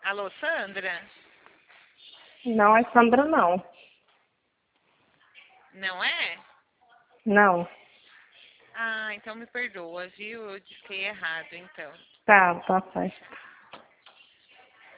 Alô, Sandra? Não é Sandra, não. Não é? Não. Ah, então me perdoa, viu? Eu disquei errado, então. Tá certo.